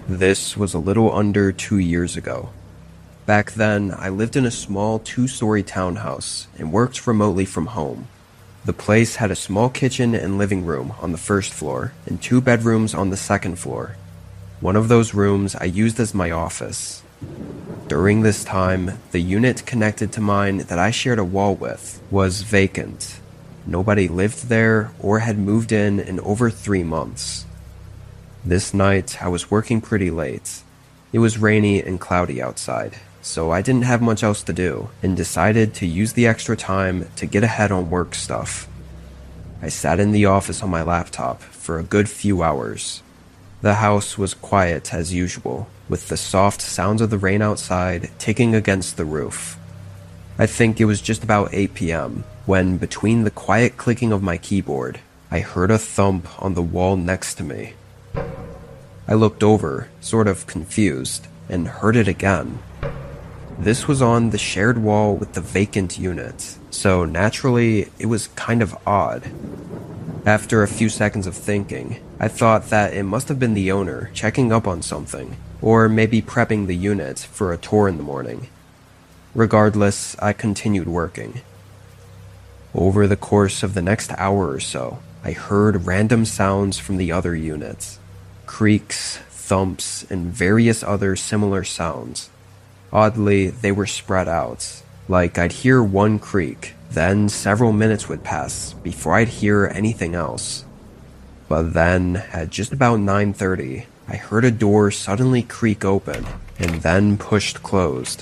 This was a little under 2 years ago. Back then, I lived in a small 2-story townhouse and worked remotely from home. The place had a small kitchen and living room on the first floor and 2 bedrooms on the second floor. One of those rooms I used as my office. During this time, the unit connected to mine that I shared a wall with was vacant. Nobody lived there or had moved in over 3 months. This night, I was working pretty late. It was rainy and cloudy outside, so I didn't have much else to do and decided to use the extra time to get ahead on work stuff. I sat in the office on my laptop for a good few hours. The house was quiet as usual, with the soft sounds of the rain outside ticking against the roof. I think it was just about 8 p.m. when, between the quiet clicking of my keyboard, I heard a thump on the wall next to me. I looked over, sort of confused, and heard it again. This was on the shared wall with the vacant unit, so naturally it was kind of odd. After a few seconds of thinking, I thought that it must have been the owner checking up on something, or maybe prepping the unit for a tour in the morning. Regardless, I continued working. Over the course of the next hour or so, I heard random sounds from the other units. Creaks, thumps, and various other similar sounds. Oddly, they were spread out. Like I'd hear one creak, then several minutes would pass before I'd hear anything else. But then, at just about 9:30, I heard a door suddenly creak open and then pushed closed.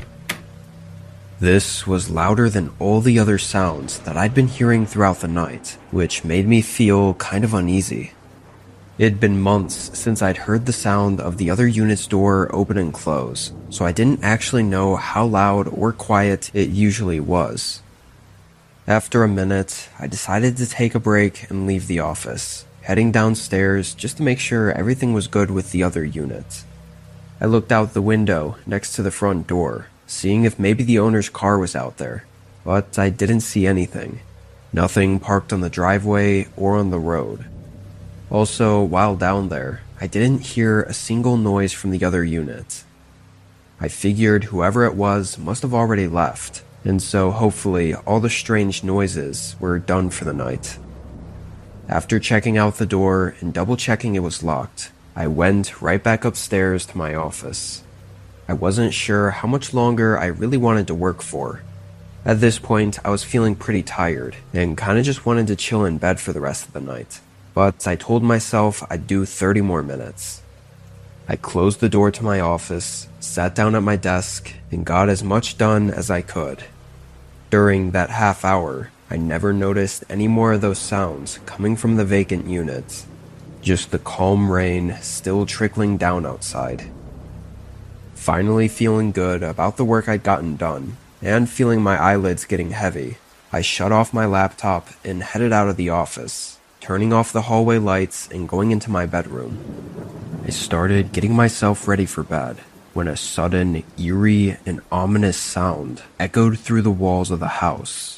This was louder than all the other sounds that I'd been hearing throughout the night, which made me feel kind of uneasy. It'd been months since I'd heard the sound of the other unit's door open and close, so I didn't actually know how loud or quiet it usually was. After a minute, I decided to take a break and leave the office, heading downstairs just to make sure everything was good with the other unit. I looked out the window next to the front door, seeing if maybe the owner's car was out there, but I didn't see anything. Nothing parked on the driveway or on the road. Also, while down there, I didn't hear a single noise from the other unit. I figured whoever it was must have already left, and so hopefully all the strange noises were done for the night. After checking out the door and double-checking it was locked, I went right back upstairs to my office. I wasn't sure how much longer I really wanted to work for. At this point, I was feeling pretty tired and kinda just wanted to chill in bed for the rest of the night. But I told myself I'd do 30 more minutes. I closed the door to my office, sat down at my desk, and got as much done as I could. During that half hour, I never noticed any more of those sounds coming from the vacant unit. Just the calm rain still trickling down outside. Finally feeling good about the work I'd gotten done, and feeling my eyelids getting heavy, I shut off my laptop and headed out of the office, turning off the hallway lights and going into my bedroom. I started getting myself ready for bed when a sudden, eerie, and ominous sound echoed through the walls of the house.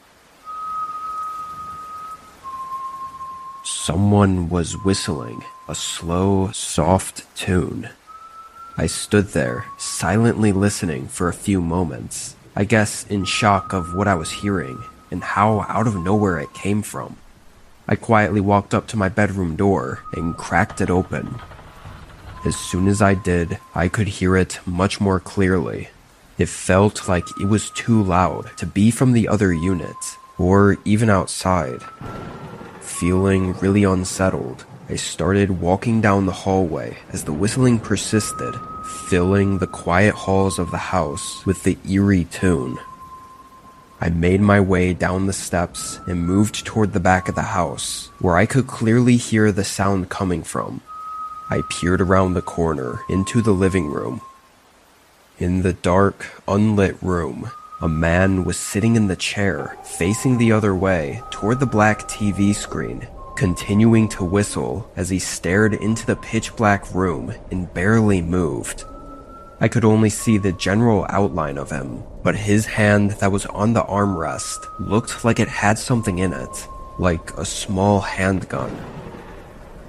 Someone was whistling a slow, soft tune. I stood there, silently listening for a few moments, I guess in shock of what I was hearing and how out of nowhere it came from. I quietly walked up to my bedroom door and cracked it open. As soon as I did, I could hear it much more clearly. It felt like it was too loud to be from the other unit, or even outside. Feeling really unsettled, I started walking down the hallway as the whistling persisted, filling the quiet halls of the house with the eerie tune. I made my way down the steps and moved toward the back of the house, where I could clearly hear the sound coming from. I peered around the corner into the living room. In the dark, unlit room, a man was sitting in the chair, facing the other way toward the black TV screen, continuing to whistle as he stared into the pitch-black room and barely moved. I could only see the general outline of him, but his hand that was on the armrest looked like it had something in it, like a small handgun.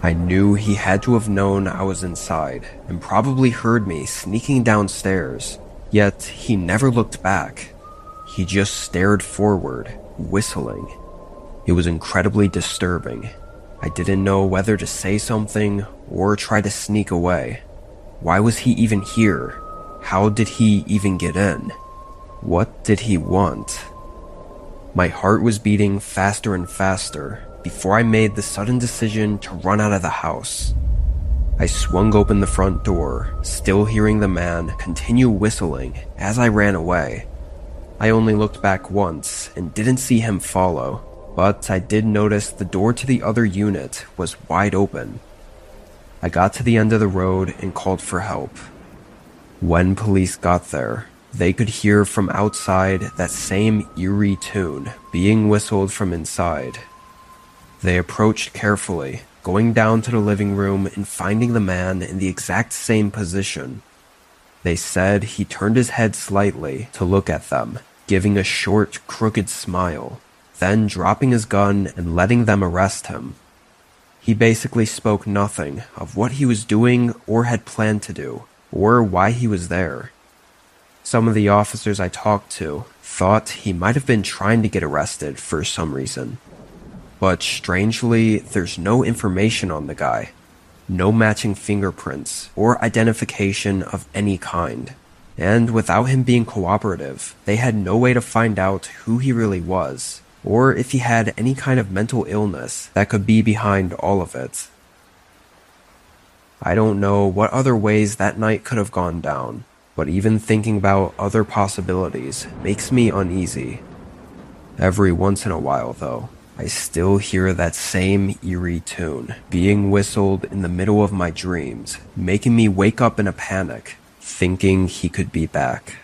I knew he had to have known I was inside and probably heard me sneaking downstairs, yet he never looked back. He just stared forward, whistling. It was incredibly disturbing. I didn't know whether to say something or try to sneak away. Why was he even here? How did he even get in? What did he want? My heart was beating faster and faster before I made the sudden decision to run out of the house. I swung open the front door, still hearing the man continue whistling as I ran away. I only looked back once and didn't see him follow, but I did notice the door to the other unit was wide open. I got to the end of the road and called for help. When police got there, they could hear from outside that same eerie tune being whistled from inside. They approached carefully, going down to the living room and finding the man in the exact same position. They said he turned his head slightly to look at them, giving a short, crooked smile, then dropping his gun and letting them arrest him. He basically spoke nothing of what he was doing or had planned to do, or why he was there. Some of the officers I talked to thought he might have been trying to get arrested for some reason. But strangely, there's no information on the guy. No matching fingerprints or identification of any kind. And without him being cooperative, they had no way to find out who he really was, or if he had any kind of mental illness that could be behind all of it. I don't know what other ways that night could have gone down, but even thinking about other possibilities makes me uneasy. Every once in a while, though, I still hear that same eerie tune being whistled in the middle of my dreams, making me wake up in a panic, thinking he could be back.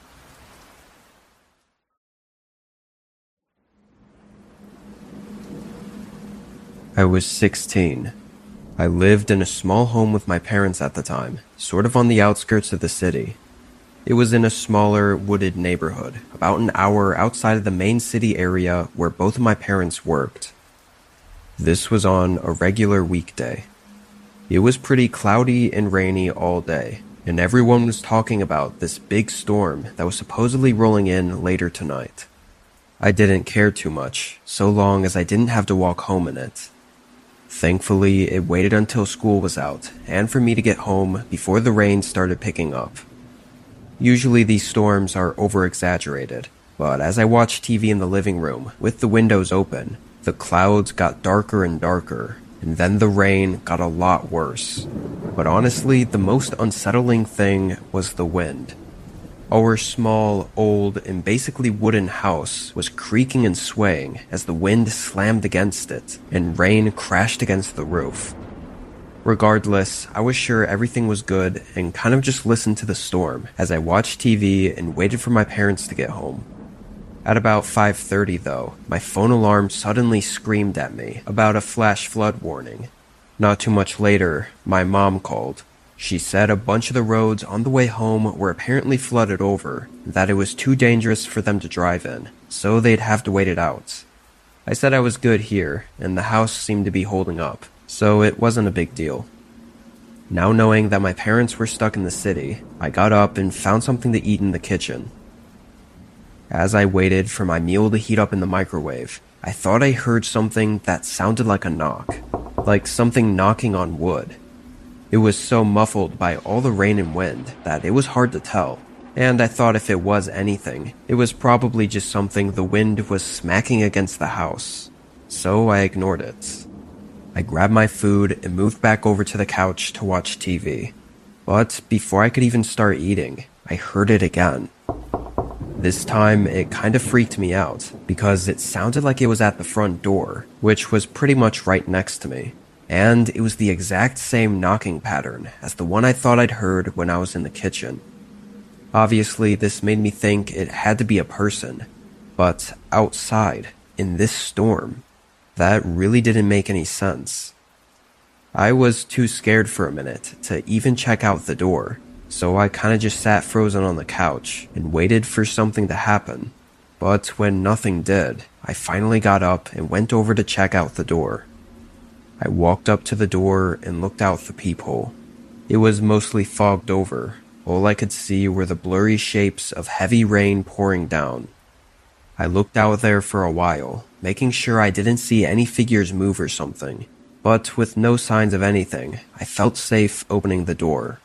I was 16. I lived in a small home with my parents at the time, sort of on the outskirts of the city. It was in a smaller, wooded neighborhood, about an hour outside of the main city area where both of my parents worked. This was on a regular weekday. It was pretty cloudy and rainy all day, and everyone was talking about this big storm that was supposedly rolling in later tonight. I didn't care too much, so long as I didn't have to walk home in it. Thankfully, it waited until school was out, and for me to get home before the rain started picking up. Usually these storms are over-exaggerated, but as I watched TV in the living room with the windows open, the clouds got darker and darker, and then the rain got a lot worse. But honestly, the most unsettling thing was the wind. Our small, old, and basically wooden house was creaking and swaying as the wind slammed against it and rain crashed against the roof. Regardless, I was sure everything was good and kind of just listened to the storm as I watched TV and waited for my parents to get home. At about 5:30 though, my phone alarm suddenly screamed at me about a flash flood warning. Not too much later, my mom called. She said a bunch of the roads on the way home were apparently flooded over, and that it was too dangerous for them to drive in, so they'd have to wait it out. I said I was good here, and the house seemed to be holding up, so it wasn't a big deal. Now knowing that my parents were stuck in the city, I got up and found something to eat in the kitchen. As I waited for my meal to heat up in the microwave, I thought I heard something that sounded like a knock, like something knocking on wood. It was so muffled by all the rain and wind that it was hard to tell, and I thought if it was anything, it was probably just something the wind was smacking against the house, so I ignored it. I grabbed my food and moved back over to the couch to watch TV, but before I could even start eating, I heard it again. This time, it kind of freaked me out, because it sounded like it was at the front door, which was pretty much right next to me. And it was the exact same knocking pattern as the one I thought I'd heard when I was in the kitchen. Obviously, this made me think it had to be a person, but outside, in this storm, that really didn't make any sense. I was too scared for a minute to even check out the door, so I kinda just sat frozen on the couch and waited for something to happen. But when nothing did, I finally got up and went over to check out the door. I walked up to the door and looked out the peephole. It was mostly fogged over. All I could see were the blurry shapes of heavy rain pouring down. I looked out there for a while, making sure I didn't see any figures move or something, but with no signs of anything, I felt safe opening the door.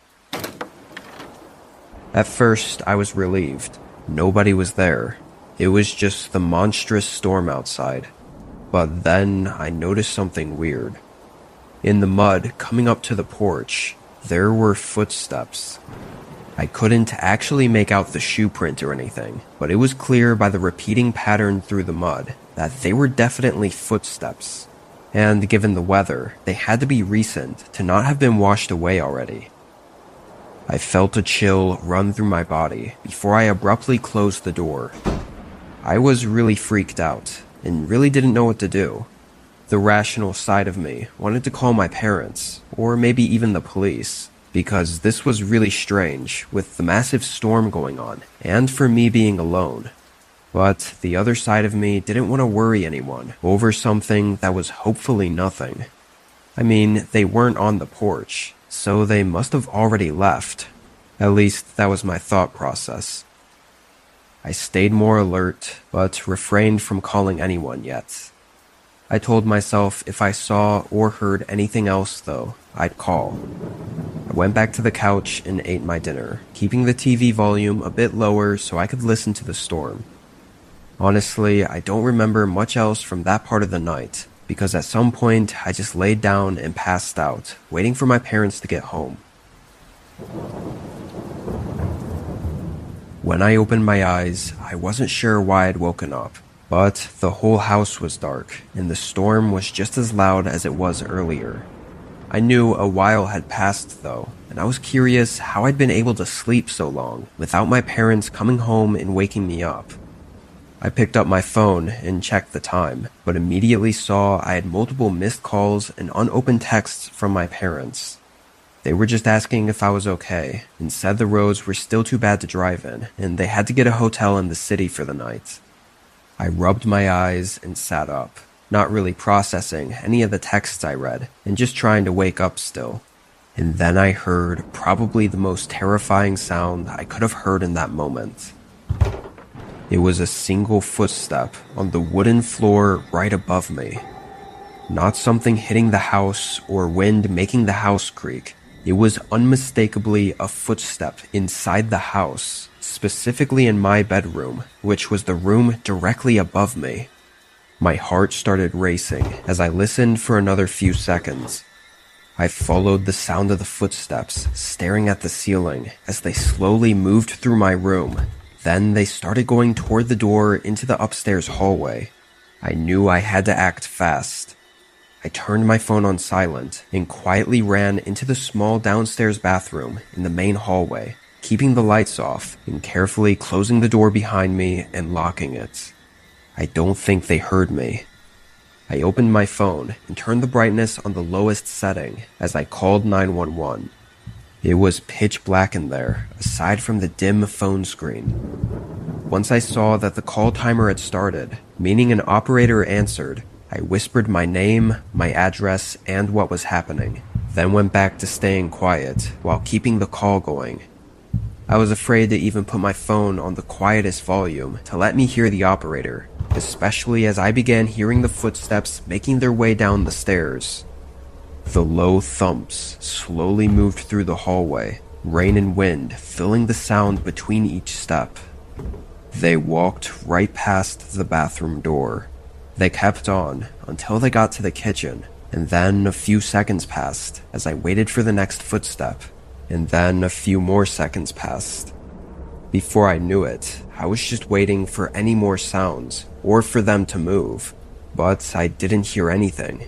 At first, I was relieved. Nobody was there. It was just the monstrous storm outside. But then I noticed something weird. In the mud coming up to the porch, there were footsteps. I couldn't actually make out the shoe print or anything, but it was clear by the repeating pattern through the mud that they were definitely footsteps. And given the weather, they had to be recent to not have been washed away already. I felt a chill run through my body before I abruptly closed the door. I was really freaked out and really didn't know what to do. The rational side of me wanted to call my parents, or maybe even the police, because this was really strange with the massive storm going on, and for me being alone. But the other side of me didn't want to worry anyone over something that was hopefully nothing. I mean, they weren't on the porch, so they must have already left. At least that was my thought process. I stayed more alert, but refrained from calling anyone yet. I told myself if I saw or heard anything else, though, I'd call. I went back to the couch and ate my dinner, keeping the TV volume a bit lower so I could listen to the storm. Honestly, I don't remember much else from that part of the night, because at some point I just laid down and passed out, waiting for my parents to get home. When I opened my eyes, I wasn't sure why I'd woken up, but the whole house was dark, and the storm was just as loud as it was earlier. I knew a while had passed though, and I was curious how I'd been able to sleep so long without my parents coming home and waking me up. I picked up my phone and checked the time, but immediately saw I had multiple missed calls and unopened texts from my parents. They were just asking if I was okay, and said the roads were still too bad to drive in, and they had to get a hotel in the city for the night. I rubbed my eyes and sat up, not really processing any of the texts I read, and just trying to wake up still. And then I heard probably the most terrifying sound I could have heard in that moment. It was a single footstep on the wooden floor right above me. Not something hitting the house or wind making the house creak. It was unmistakably a footstep inside the house, specifically in my bedroom, which was the room directly above me. My heart started racing as I listened for another few seconds. I followed the sound of the footsteps, staring at the ceiling as they slowly moved through my room. Then they started going toward the door into the upstairs hallway. I knew I had to act fast. I turned my phone on silent and quietly ran into the small downstairs bathroom in the main hallway, keeping the lights off and carefully closing the door behind me and locking it. I don't think they heard me. I opened my phone and turned the brightness on the lowest setting as I called 911. It was pitch black in there, aside from the dim phone screen. Once I saw that the call timer had started, meaning an operator answered, I whispered my name, my address, and what was happening, then went back to staying quiet while keeping the call going. I was afraid to even put my phone on the quietest volume to let me hear the operator, especially as I began hearing the footsteps making their way down the stairs. The low thumps slowly moved through the hallway, rain and wind filling the sound between each step. They walked right past the bathroom door. They kept on until they got to the kitchen, and then a few seconds passed as I waited for the next footstep, and then a few more seconds passed. Before I knew it, I was just waiting for any more sounds, or for them to move, but I didn't hear anything.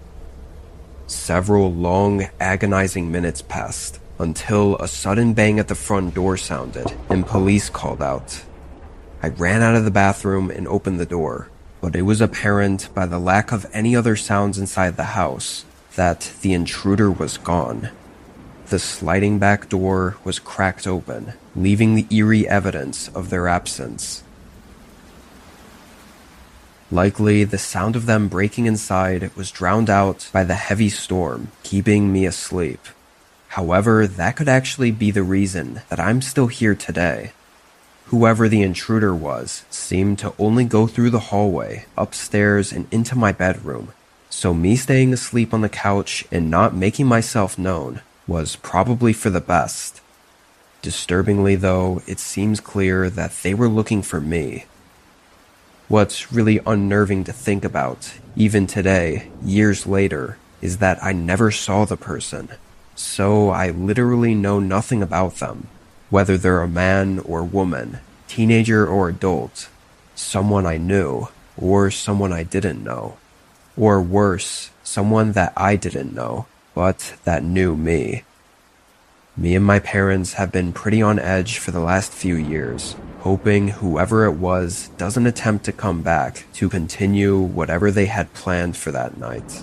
Several long, agonizing minutes passed, until a sudden bang at the front door sounded, and police called out. I ran out of the bathroom and opened the door, but it was apparent by the lack of any other sounds inside the house that the intruder was gone. The sliding back door was cracked open, leaving the eerie evidence of their absence. Likely, the sound of them breaking inside was drowned out by the heavy storm, keeping me asleep. However, that could actually be the reason that I'm still here today. Whoever the intruder was seemed to only go through the hallway, upstairs, and into my bedroom, so me staying asleep on the couch and not making myself known was probably for the best. Disturbingly though, it seems clear that they were looking for me. What's really unnerving to think about, even today, years later, is that I never saw the person, so I literally know nothing about them, whether they're a man or woman, teenager or adult, someone I knew, or someone I didn't know, or worse, someone that I didn't know, but that knew me. Me and my parents have been pretty on edge for the last few years, hoping whoever it was doesn't attempt to come back to continue whatever they had planned for that night.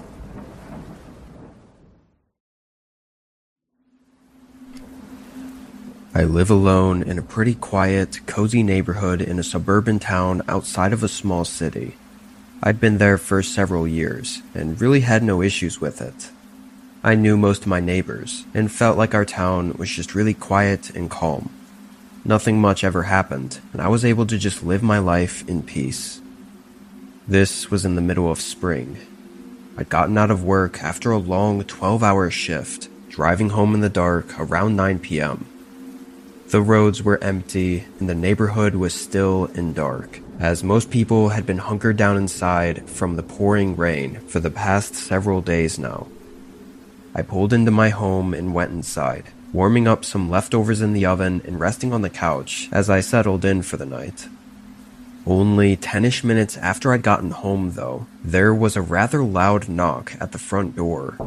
I live alone in a pretty quiet, cozy neighborhood in a suburban town outside of a small city. I'd been there for several years and really had no issues with it. I knew most of my neighbors and felt like our town was just really quiet and calm. Nothing much ever happened, and I was able to just live my life in peace. This was in the middle of spring. I'd gotten out of work after a long 12-hour shift, driving home in the dark around 9 p.m. The roads were empty and the neighborhood was still and dark, as most people had been hunkered down inside from the pouring rain for the past several days now. I pulled into my home and went inside, warming up some leftovers in the oven and resting on the couch as I settled in for the night. Only 10-ish minutes after I'd gotten home, though, there was a rather loud knock at the front door.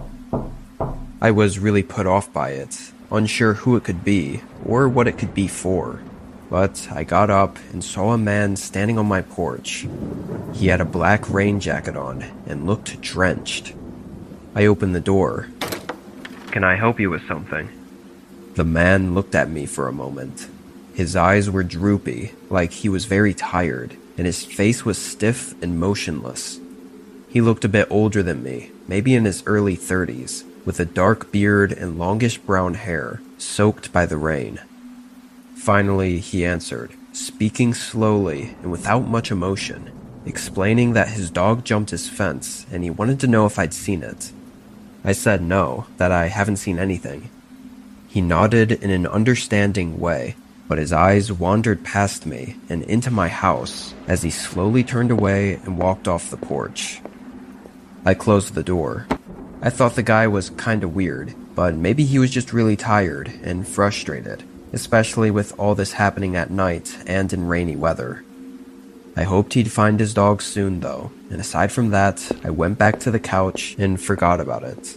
I was really put off by it, unsure who it could be or what it could be for, but I got up and saw a man standing on my porch. He had a black rain jacket on and looked drenched. I opened the door. "Can I help you with something?" The man looked at me for a moment. His eyes were droopy, like he was very tired, and his face was stiff and motionless. He looked a bit older than me, maybe in his early 30s, with a dark beard and longish brown hair, soaked by the rain. Finally, he answered, speaking slowly and without much emotion, explaining that his dog jumped his fence and he wanted to know if I'd seen it. I said no, that I haven't seen anything. He nodded in an understanding way, but his eyes wandered past me and into my house as he slowly turned away and walked off the porch. I closed the door. I thought the guy was kinda weird, but maybe he was just really tired and frustrated, especially with all this happening at night and in rainy weather. I hoped he'd find his dog soon though, and aside from that, I went back to the couch and forgot about it.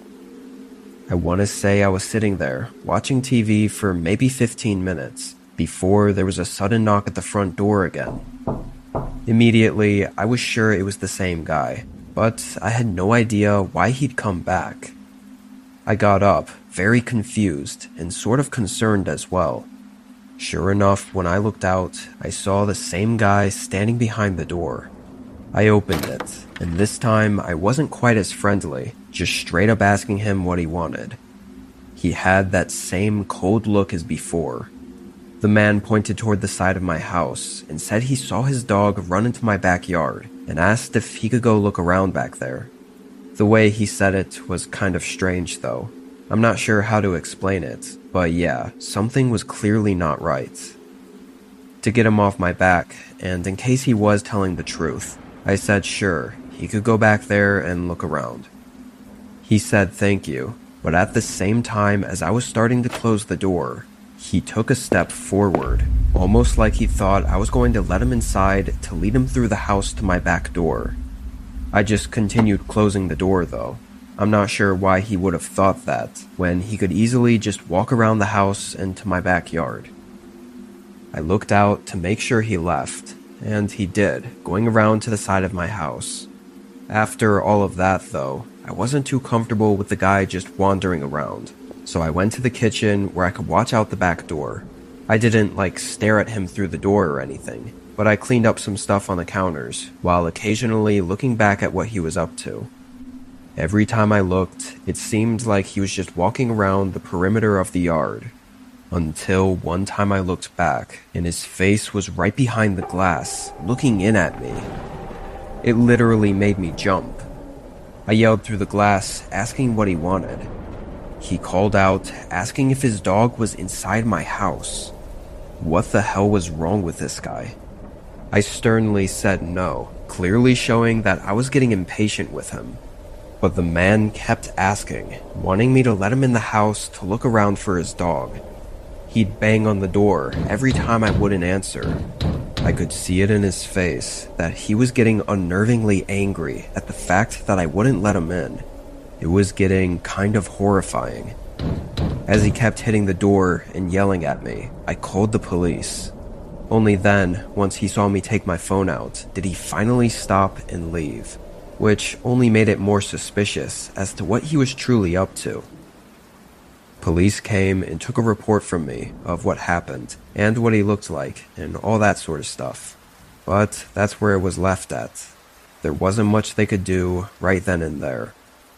I want to say I was sitting there, watching TV for maybe 15 minutes, before there was a sudden knock at the front door again. Immediately, I was sure it was the same guy, but I had no idea why he'd come back. I got up, very confused, and sort of concerned as well. Sure enough, when I looked out, I saw the same guy standing behind the door. I opened it, and this time I wasn't quite as friendly, just straight up asking him what he wanted. He had that same cold look as before. The man pointed toward the side of my house and said he saw his dog run into my backyard and asked if he could go look around back there. The way he said it was kind of strange though. I'm not sure how to explain it, but yeah, something was clearly not right. To get him off my back, and in case he was telling the truth, I said sure, he could go back there and look around. He said thank you, but at the same time as I was starting to close the door, he took a step forward, almost like he thought I was going to let him inside to lead him through the house to my back door. I just continued closing the door though. I'm not sure why he would have thought that, when he could easily just walk around the house and to my backyard. I looked out to make sure he left, and he did, going around to the side of my house. After all of that though, I wasn't too comfortable with the guy just wandering around, so I went to the kitchen where I could watch out the back door. I didn't stare at him through the door or anything, but I cleaned up some stuff on the counters, while occasionally looking back at what he was up to. Every time I looked, it seemed like he was just walking around the perimeter of the yard, until one time I looked back, and his face was right behind the glass, looking in at me. It literally made me jump. I yelled through the glass, asking what he wanted. He called out, asking if his dog was inside my house. What the hell was wrong with this guy? I sternly said no, clearly showing that I was getting impatient with him. But the man kept asking, wanting me to let him in the house to look around for his dog. He'd bang on the door every time I wouldn't answer. I could see it in his face that he was getting unnervingly angry at the fact that I wouldn't let him in. It was getting kind of horrifying. As he kept hitting the door and yelling at me, I called the police. Only then, once he saw me take my phone out, did he finally stop and leave, which only made it more suspicious as to what he was truly up to. Police came and took a report from me of what happened and what he looked like and all that sort of stuff. But that's where it was left at. There wasn't much they could do right then and there.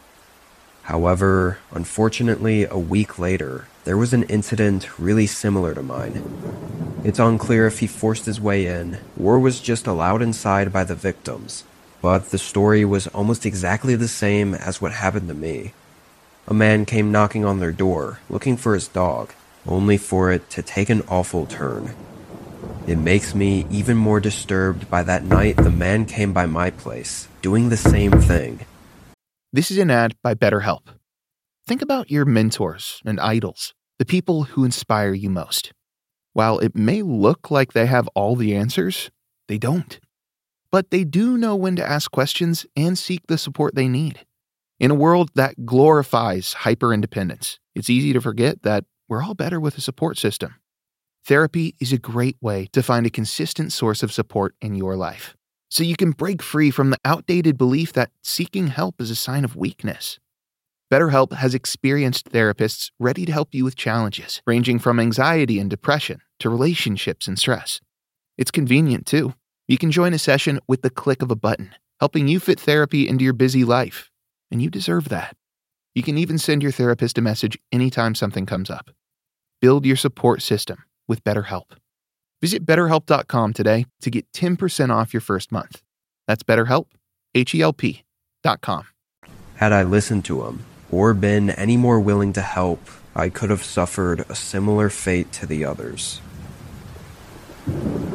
However, unfortunately, a week later, there was an incident really similar to mine. It's unclear if he forced his way in or was just allowed inside by the victims, but the story was almost exactly the same as what happened to me. A man came knocking on their door, looking for his dog, only for it to take an awful turn. It makes me even more disturbed by that night the man came by my place, doing the same thing. This is an ad by BetterHelp. Think about your mentors and idols, the people who inspire you most. While it may look like they have all the answers, they don't. But they do know when to ask questions and seek the support they need. In a world that glorifies hyper-independence, it's easy to forget that we're all better with a support system. Therapy is a great way to find a consistent source of support in your life, so you can break free from the outdated belief that seeking help is a sign of weakness. BetterHelp has experienced therapists ready to help you with challenges, ranging from anxiety and depression to relationships and stress. It's convenient, too. You can join a session with the click of a button, helping you fit therapy into your busy life. And you deserve that. You can even send your therapist a message anytime something comes up. Build your support system with BetterHelp. Visit BetterHelp.com today to get 10% off your first month. That's BetterHelp, HELP.com. Had I listened to him, or been any more willing to help, I could have suffered a similar fate to the others.